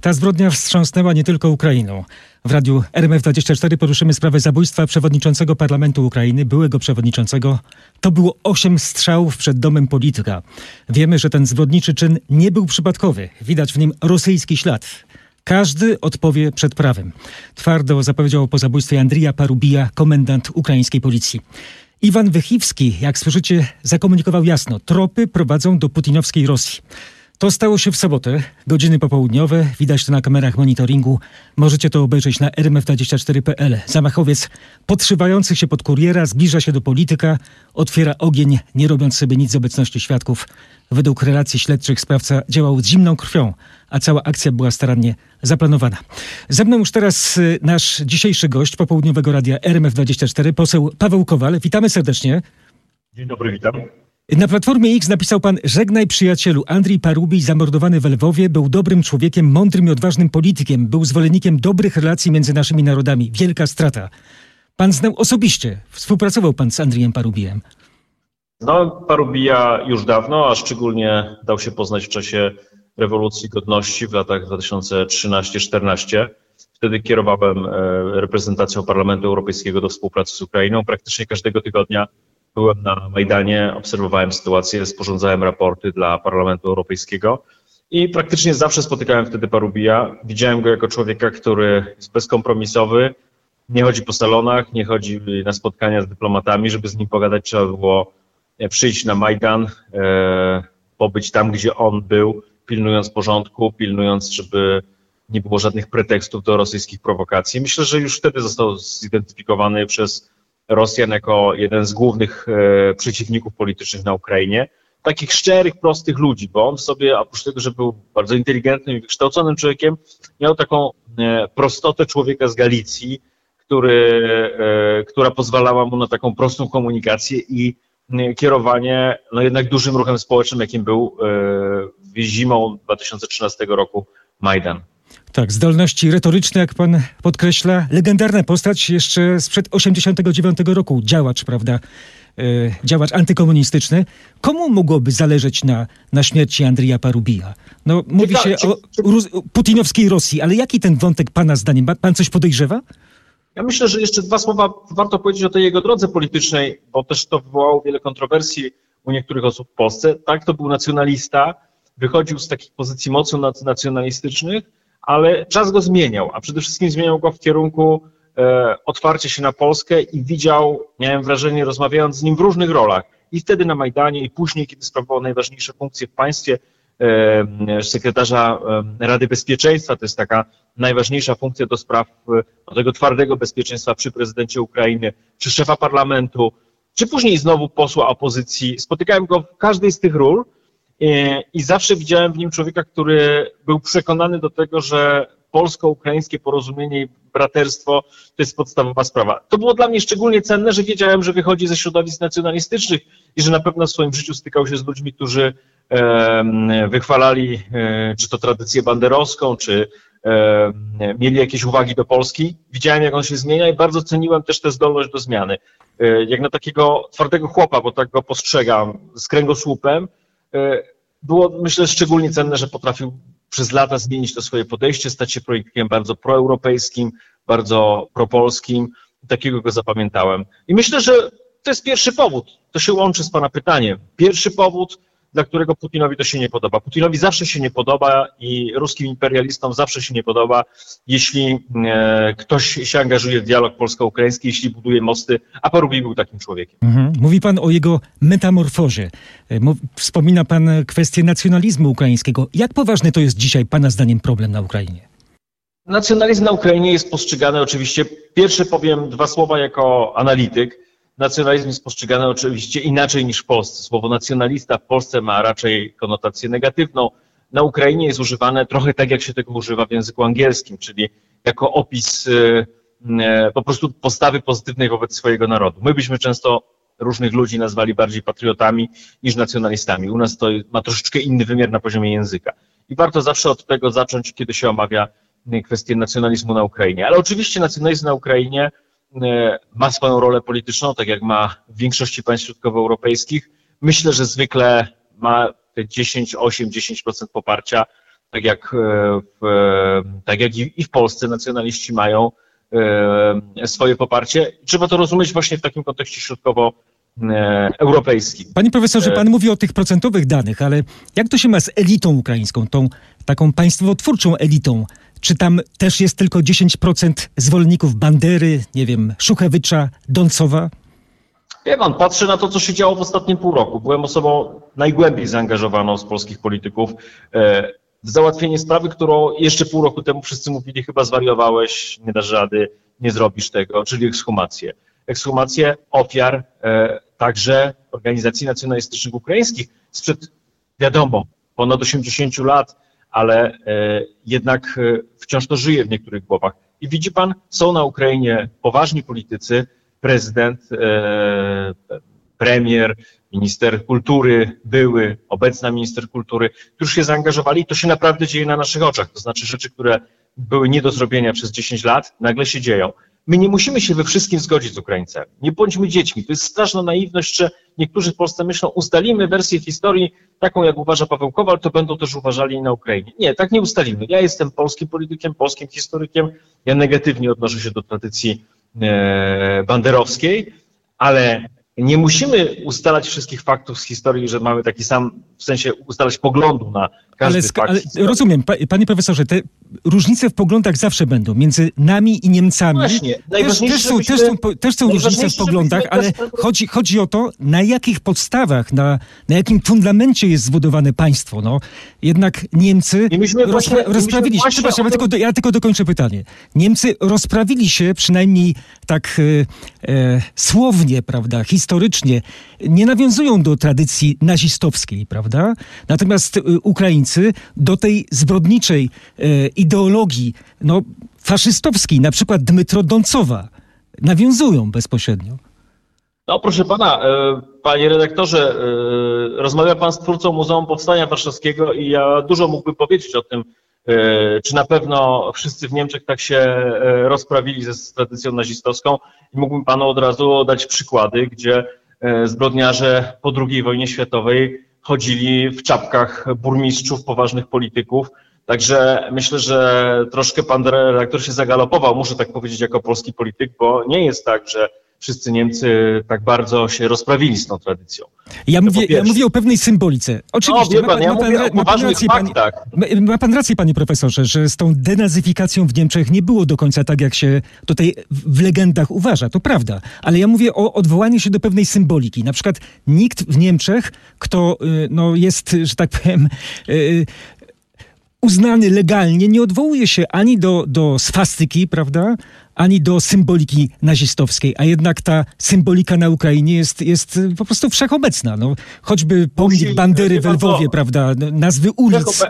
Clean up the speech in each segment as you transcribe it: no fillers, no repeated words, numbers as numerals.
Ta zbrodnia wstrząsnęła nie tylko Ukrainą. W radiu RMF24 poruszymy sprawę zabójstwa przewodniczącego parlamentu Ukrainy, byłego przewodniczącego. To było 8 strzałów przed domem polityka. Wiemy, że ten zbrodniczy czyn nie był przypadkowy. Widać w nim rosyjski ślad. Każdy odpowie przed prawem. Twardo zapowiedział po zabójstwie Andrija Parubija, komendant ukraińskiej policji. Iwan Wychiwski, jak słyszycie, zakomunikował jasno: tropy prowadzą do putinowskiej Rosji. To stało się w sobotę, godziny popołudniowe, widać to na kamerach monitoringu. Możecie to obejrzeć na rmf24.pl. Zamachowiec podszywający się pod kuriera zbliża się do polityka, otwiera ogień, nie robiąc sobie nic z obecności świadków. Według relacji śledczych sprawca działał z zimną krwią, a cała akcja była starannie zaplanowana. Ze mną już teraz nasz dzisiejszy gość popołudniowego radia RMF24, poseł Paweł Kowal. Witamy serdecznie. Dzień dobry, witam. Na Platformie X napisał pan: żegnaj przyjacielu, Andrii Parubij zamordowany w Lwowie był dobrym człowiekiem, mądrym i odważnym politykiem, był zwolennikiem dobrych relacji między naszymi narodami. Wielka strata. Pan znał osobiście, współpracował pan z Andrijem Parubijem. Znałem Parubija już dawno, a szczególnie dał się poznać w czasie rewolucji godności w latach 2013-14. Wtedy kierowałem reprezentacją Parlamentu Europejskiego do współpracy z Ukrainą. Praktycznie każdego tygodnia byłem na Majdanie, obserwowałem sytuację, sporządzałem raporty dla Parlamentu Europejskiego i praktycznie zawsze spotykałem wtedy Parubija. Widziałem go jako człowieka, który jest bezkompromisowy, nie chodzi po salonach, nie chodzi na spotkania z dyplomatami. Żeby z nim pogadać, trzeba było przyjść na Majdan, pobyć tam, gdzie on był, pilnując porządku, pilnując, żeby nie było żadnych pretekstów do rosyjskich prowokacji. Myślę, że już wtedy został zidentyfikowany przez Rosjan jako jeden z głównych przeciwników politycznych na Ukrainie. Takich szczerych, prostych ludzi, bo on w sobie, oprócz tego, że był bardzo inteligentnym i wykształconym człowiekiem, miał taką prostotę człowieka z Galicji, która pozwalała mu na taką prostą komunikację i kierowanie jednak dużym ruchem społecznym, jakim był zimą 2013 roku Majdan. Tak, zdolności retoryczne, jak pan podkreśla. Legendarna postać jeszcze sprzed 1989 roku. Działacz, prawda? Działacz antykomunistyczny. Komu mogłoby zależeć na śmierci Andrija Parubija? No, mówi się o putinowskiej Rosji, ale jaki ten wątek pana zdaniem? Pan coś podejrzewa? Ja myślę, że jeszcze 2 słowa warto powiedzieć o tej jego drodze politycznej, bo też to wywołało wiele kontrowersji u niektórych osób w Polsce. Tak, to był nacjonalista, wychodził z takich pozycji mocno nacjonalistycznych, ale czas go zmieniał, a przede wszystkim zmieniał go w kierunku otwarcia się na Polskę i miałem wrażenie, rozmawiając z nim w różnych rolach, i wtedy na Majdanie, i później, kiedy sprawował najważniejsze funkcje w państwie, sekretarza Rady Bezpieczeństwa, to jest taka najważniejsza funkcja do spraw tego twardego bezpieczeństwa przy prezydencie Ukrainy, czy szefa parlamentu, czy później znowu posła opozycji. Spotykałem go w każdej z tych ról i zawsze widziałem w nim człowieka, który był przekonany do tego, że polsko-ukraińskie porozumienie i braterstwo to jest podstawowa sprawa. To było dla mnie szczególnie cenne, że wiedziałem, że wychodzi ze środowisk nacjonalistycznych i że na pewno w swoim życiu stykał się z ludźmi, którzy wychwalali czy to tradycję banderowską, czy mieli jakieś uwagi do Polski. Widziałem, jak on się zmienia i bardzo ceniłem też tę zdolność do zmiany. Jak na takiego twardego chłopa, bo tak go postrzegam, z kręgosłupem, było, myślę, szczególnie cenne, że potrafił przez lata zmienić to swoje podejście, stać się politykiem bardzo proeuropejskim, bardzo propolskim. Takiego go zapamiętałem. I myślę, że to jest pierwszy powód. To się łączy z pana pytaniem. Pierwszy powód, dla którego Putinowi to się nie podoba. Putinowi zawsze się nie podoba i ruskim imperialistom zawsze się nie podoba, jeśli ktoś się angażuje w dialog polsko-ukraiński, jeśli buduje mosty, a Parubij był takim człowiekiem. Mówi pan o jego metamorfozie. Wspomina pan kwestię nacjonalizmu ukraińskiego. Jak poważny to jest dzisiaj pana zdaniem problem na Ukrainie? Nacjonalizm na Ukrainie jest postrzegany oczywiście, pierwsze powiem 2 słowa jako analityk. Nacjonalizm jest postrzegany oczywiście inaczej niż w Polsce. Słowo nacjonalista w Polsce ma raczej konotację negatywną. Na Ukrainie jest używane trochę tak, jak się tego używa w języku angielskim, czyli jako opis po prostu postawy pozytywnej wobec swojego narodu. My byśmy często różnych ludzi nazwali bardziej patriotami niż nacjonalistami. U nas to ma troszeczkę inny wymiar na poziomie języka. I warto zawsze od tego zacząć, kiedy się omawia kwestię nacjonalizmu na Ukrainie. Ale oczywiście nacjonalizm na Ukrainie ma swoją rolę polityczną, tak jak ma w większości państw środkowoeuropejskich. Myślę, że zwykle ma te 10% poparcia, tak jak w tak jak i w Polsce nacjonaliści mają swoje poparcie. Trzeba to rozumieć właśnie w takim kontekście środkowoeuropejskim. Panie profesorze, pan mówi o tych procentowych danych, ale jak to się ma z elitą ukraińską, tą taką państwotwórczą elitą? Czy tam też jest tylko 10% zwolenników Bandery, nie wiem, Szuchewycza, Doncowa? Wie pan, patrzę na to, co się działo w ostatnim pół roku. Byłem osobą najgłębiej zaangażowaną z polskich polityków w załatwienie sprawy, którą jeszcze pół roku temu wszyscy mówili, chyba zwariowałeś, nie dasz rady, nie zrobisz tego, czyli ekshumację. Ekshumację ofiar także organizacji nacjonalistycznych ukraińskich sprzed, wiadomo, ponad 80 lat, ale jednak wciąż to żyje w niektórych głowach. I widzi pan, są na Ukrainie poważni politycy, prezydent, premier, minister kultury, obecna minister kultury, którzy się zaangażowali i to się naprawdę dzieje na naszych oczach. To znaczy rzeczy, które były nie do zrobienia przez 10 lat, nagle się dzieją. My nie musimy się we wszystkim zgodzić z Ukraińcami. Nie bądźmy dziećmi. To jest straszna naiwność, że niektórzy w Polsce myślą, ustalimy wersję historii taką, jak uważa Paweł Kowal, to będą też uważali na Ukrainie. Nie, tak nie ustalimy. Ja jestem polskim politykiem, polskim historykiem. Ja negatywnie odnoszę się do tradycji banderowskiej, ale nie musimy ustalać wszystkich faktów z historii, że mamy taki sam, w sensie ustalać poglądu na każdy fakt. Ale rozumiem, panie profesorze, te różnice w poglądach zawsze będą między nami i Niemcami. Właśnie, też są różnice w poglądach, ale chodzi o to, na jakich podstawach, na jakim fundamencie jest zbudowane państwo. No, jednak Niemcy rozprawili się. Przepraszam, ja tylko dokończę pytanie. Niemcy rozprawili się przynajmniej tak słownie, prawda, historycznie, nie nawiązują do tradycji nazistowskiej, prawda? Natomiast Ukraińcy do tej zbrodniczej ideologii faszystowskiej, na przykład Dmytro Doncowa, nawiązują bezpośrednio. No proszę pana, panie redaktorze, rozmawia pan z twórcą Muzeum Powstania Warszawskiego i ja dużo mógłbym powiedzieć o tym, czy na pewno wszyscy w Niemczech tak się rozprawili z tradycją nazistowską i mógłbym panu od razu dać przykłady, gdzie zbrodniarze po II wojnie światowej chodzili w czapkach burmistrzów, poważnych polityków. Także myślę, że troszkę pan redaktor się zagalopował, muszę tak powiedzieć, jako polski polityk, bo nie jest tak, że wszyscy Niemcy tak bardzo się rozprawili z tą tradycją. Ja mówię o pewnej symbolice. Oczywiście, ma pan rację, panie profesorze, że z tą denazyfikacją w Niemczech nie było do końca tak, jak się tutaj w legendach uważa. To prawda. Ale ja mówię o odwołaniu się do pewnej symboliki. Na przykład nikt w Niemczech, kto jest, że tak powiem, uznany legalnie, nie odwołuje się ani do swastyki, prawda, ani do symboliki nazistowskiej, a jednak ta symbolika na Ukrainie jest po prostu wszechobecna. No, choćby pomnik Bandery w Lwowie, prawda, nazwy ulic.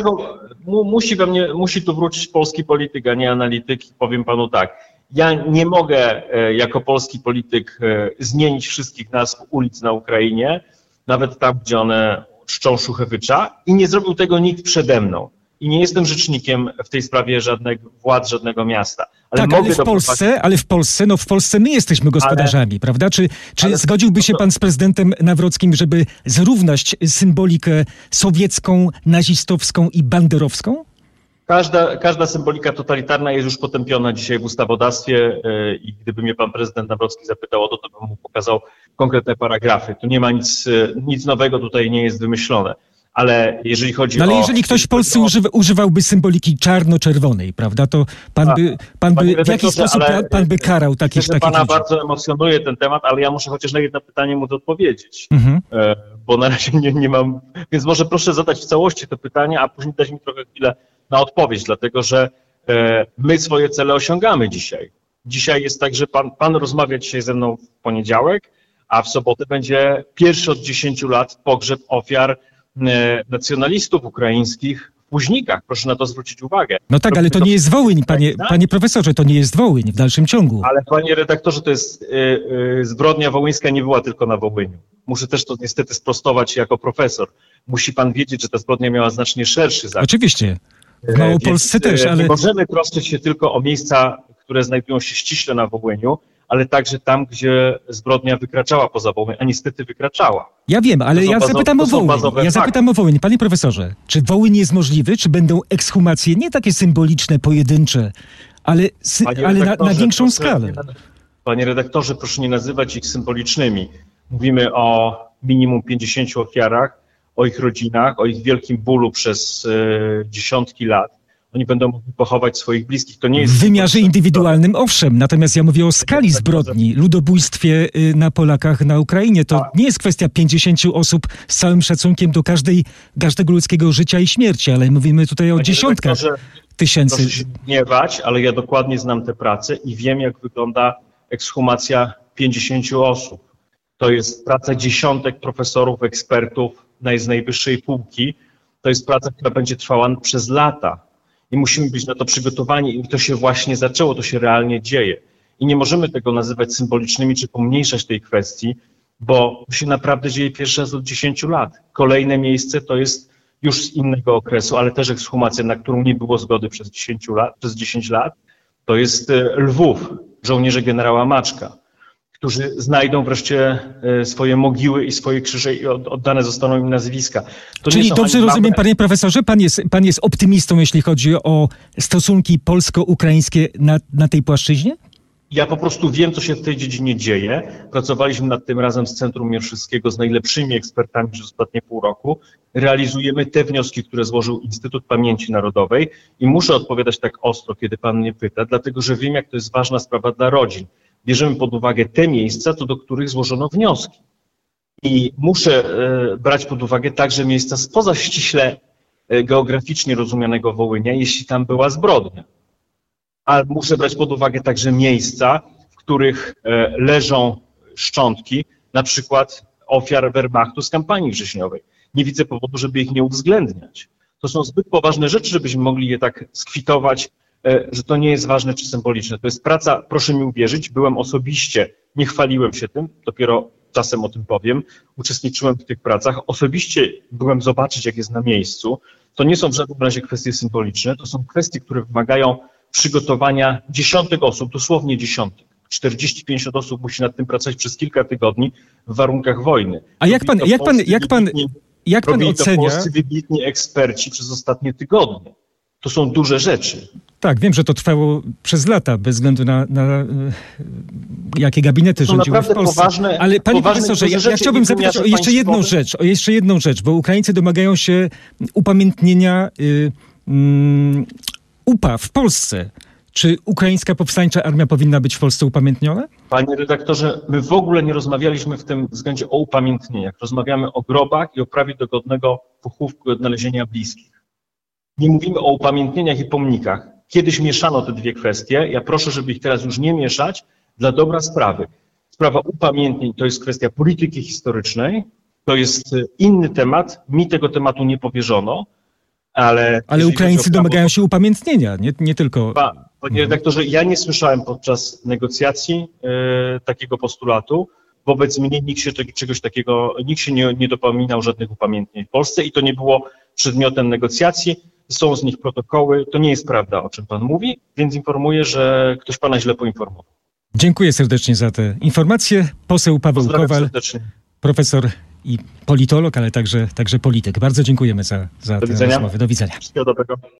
Musi tu wrócić polski polityk, a nie analityk. Powiem panu tak, ja nie mogę jako polski polityk zmienić wszystkich nazw ulic na Ukrainie, nawet tam, gdzie one czczą Szuchewycza i nie zrobił tego nikt przede mną. I nie jestem rzecznikiem w tej sprawie żadnego miasta. Ale w Polsce my jesteśmy gospodarzami, prawda? Czy zgodziłby się pan z prezydentem Nawrockim, żeby zrównać symbolikę sowiecką, nazistowską i banderowską? Każda symbolika totalitarna jest już potępiona dzisiaj w ustawodawstwie i gdyby mnie pan prezydent Nawrocki zapytał o to, to bym mu pokazał konkretne paragrafy. Tu nie ma nic nowego, tutaj nie jest wymyślone. Ale jeżeli chodzi ale jeżeli ktoś w Polsce używałby symboliki czarno-czerwonej, prawda, to w jaki sposób pan by karał takich ludzi? Pana bardzo emocjonuje ten temat, ale ja muszę chociaż na jedno pytanie móc odpowiedzieć, bo na razie nie mam, więc może proszę zadać w całości to pytanie, a później dać mi trochę chwilę na odpowiedź, dlatego że my swoje cele osiągamy dzisiaj. Dzisiaj jest tak, że pan rozmawia dzisiaj ze mną w poniedziałek, a w sobotę będzie pierwszy od 10 lat pogrzeb ofiar nacjonalistów ukraińskich w Puźnikach. Proszę na to zwrócić uwagę. No tak, ale to nie jest Wołyń, panie profesorze, to nie jest Wołyń w dalszym ciągu. Ale panie redaktorze, to jest zbrodnia wołyńska nie była tylko na Wołyniu. Muszę też to niestety sprostować jako profesor. Musi pan wiedzieć, że ta zbrodnia miała znacznie szerszy zakres. Oczywiście. W Małopolsce też, ale... Nie możemy troszczyć się tylko o miejsca, które znajdują się ściśle na Wołyniu, ale także tam, gdzie zbrodnia wykraczała poza Wołyń, a niestety wykraczała. Ja wiem, ale ja zapytam o Wołyń. Ja zapytam o Wołyń. Panie profesorze, czy Wołyń jest możliwy? Czy będą ekshumacje nie takie symboliczne, pojedyncze, ale na większą skalę? Panie redaktorze, proszę nie nazywać ich symbolicznymi. Mówimy o minimum 50 ofiarach, o ich rodzinach, o ich wielkim bólu przez dziesiątki lat. Oni będą mogli pochować swoich bliskich. To nie jest w wymiarze indywidualnym, owszem, natomiast ja mówię o skali zbrodni, ludobójstwie na Polakach na Ukrainie. To nie jest kwestia 50 osób z całym szacunkiem do każdego ludzkiego życia i śmierci, ale mówimy tutaj o dziesiątkach tysięcy. Proszę się gniewać, ale ja dokładnie znam tę pracę i wiem, jak wygląda ekshumacja 50 osób. To jest praca dziesiątek profesorów, ekspertów z najwyższej półki. To jest praca, która będzie trwała przez lata. I musimy być na to przygotowani i to się właśnie zaczęło, to się realnie dzieje. I nie możemy tego nazywać symbolicznymi czy pomniejszać tej kwestii, bo to się naprawdę dzieje pierwszy raz od 10 lat. Kolejne miejsce to jest już z innego okresu, ale też ekshumacja, na którą nie było zgody przez 10 lat, to jest Lwów, żołnierze generała Maczka, którzy znajdą wreszcie swoje mogiły i swoje krzyże i oddane zostaną im nazwiska. Czyli dobrze rozumiem, panie profesorze, pan jest optymistą, jeśli chodzi o stosunki polsko-ukraińskie na tej płaszczyźnie? Ja po prostu wiem, co się w tej dziedzinie dzieje. Pracowaliśmy nad tym razem z Centrum Mierzywskiego, z najlepszymi ekspertami przez ostatnie pół roku. Realizujemy te wnioski, które złożył Instytut Pamięci Narodowej i muszę odpowiadać tak ostro, kiedy pan mnie pyta, dlatego że wiem, jak to jest ważna sprawa dla rodzin. Bierzemy pod uwagę te miejsca, co do których złożono wnioski. I muszę brać pod uwagę także miejsca spoza ściśle geograficznie rozumianego Wołynia, jeśli tam była zbrodnia. Ale muszę brać pod uwagę także miejsca, w których leżą szczątki, na przykład ofiar Wehrmachtu z kampanii wrześniowej. Nie widzę powodu, żeby ich nie uwzględniać. To są zbyt poważne rzeczy, żebyśmy mogli je tak skwitować, że to nie jest ważne czy symboliczne. To jest praca, proszę mi uwierzyć, byłem osobiście, nie chwaliłem się tym, dopiero czasem o tym powiem, uczestniczyłem w tych pracach, osobiście byłem zobaczyć, jak jest na miejscu. To nie są w żadnym razie kwestie symboliczne, to są kwestie, które wymagają przygotowania dziesiątek osób, dosłownie dziesiątek. 40-50 osób musi nad tym pracować przez kilka tygodni w warunkach wojny. A jak pan ocenia? Polscy wybitni eksperci przez ostatnie tygodnie. To są duże rzeczy. Tak, wiem, że to trwało przez lata, bez względu na jakie gabinety rządziły w Polsce. Ale panie profesorze, ja chciałbym zapytać o jeszcze jedną rzecz, bo Ukraińcy domagają się upamiętnienia UPA w Polsce. Czy ukraińska powstańcza armia powinna być w Polsce upamiętniona? Panie redaktorze, my w ogóle nie rozmawialiśmy w tym względzie o upamiętnieniach. Rozmawiamy o grobach i o prawie do godnego pochówku i odnalezienia bliskich. Nie mówimy o upamiętnieniach i pomnikach. Kiedyś mieszano te dwie kwestie. Ja proszę, żeby ich teraz już nie mieszać dla dobra sprawy. Sprawa upamiętnień to jest kwestia polityki historycznej. To jest inny temat. Mi tego tematu nie powierzono. Ale Ukraińcy domagają się upamiętnienia, nie tylko... Panie redaktorze, ja nie słyszałem podczas negocjacji takiego postulatu. Wobec mnie nikt się nie dopominał żadnych upamiętnień w Polsce i to nie było przedmiotem negocjacji. Są z nich protokoły. To nie jest prawda, o czym pan mówi, więc informuję, że ktoś pana źle poinformował. Dziękuję serdecznie za te informacje. Poseł Paweł Kowal, profesor i politolog, ale także polityk. Bardzo dziękujemy za tę rozmowę. Do widzenia. Wszystkiego dobrego.